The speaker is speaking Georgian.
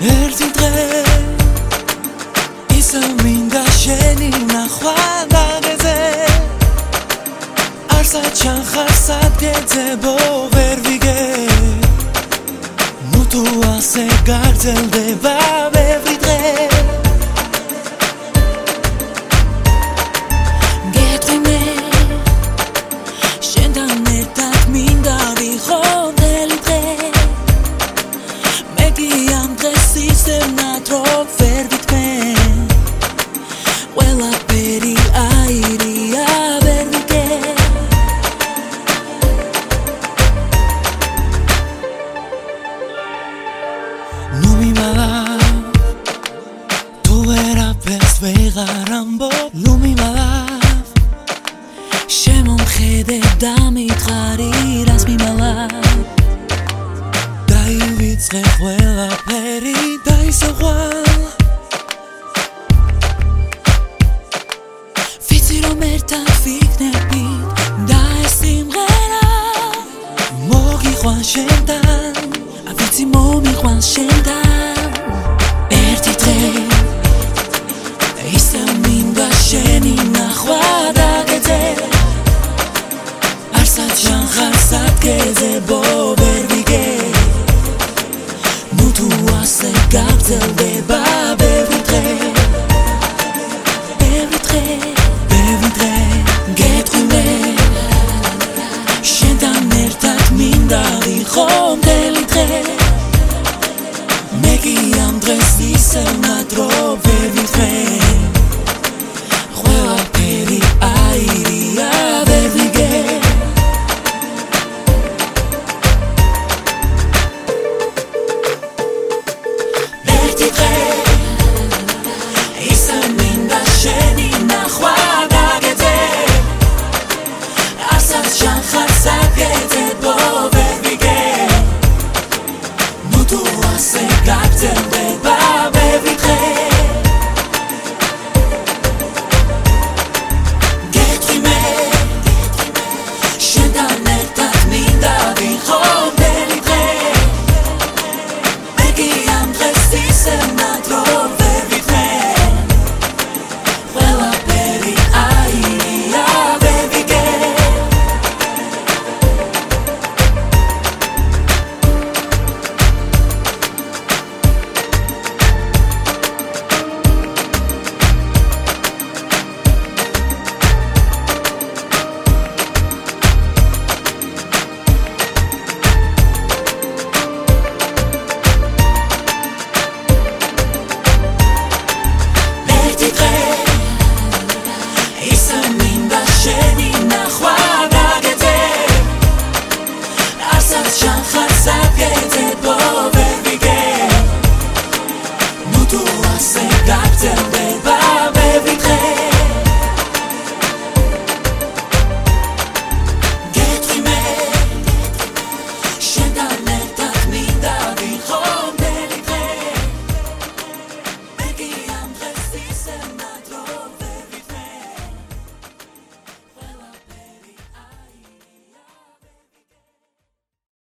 ერთი დღე ისევ მინდა შენი ნახვა დაღეზე არსად ჩანხარ სადგეძებო ვერ ვიგე ნუ თუ ასე გაგრძელდება ბევრი დღე ვეღარ ამბობ ნუ მიმალავ შემომხედე და მითხარი რას მიმალავ დაივიწყე ყველაფერი და ისე ღვალ ვიცი რომ ერთად ვიქნებით და ეს სიმღერა მოგიყვან შენთან ვიცი მომიყვან შენთან ერთი დღე ისევ მინდა შენი ნახვა დაგეძე არსად ჩანხარ სადგეძებო ვერ ვიგე ნუ თუ ასე გაგრძელდება ბევრი დღე გეტყვი შენთან ერთად მინდა ვიყო მთელი დღე მე კი ამ დღეს ისევ ნადრობ ვერ ვიტყვე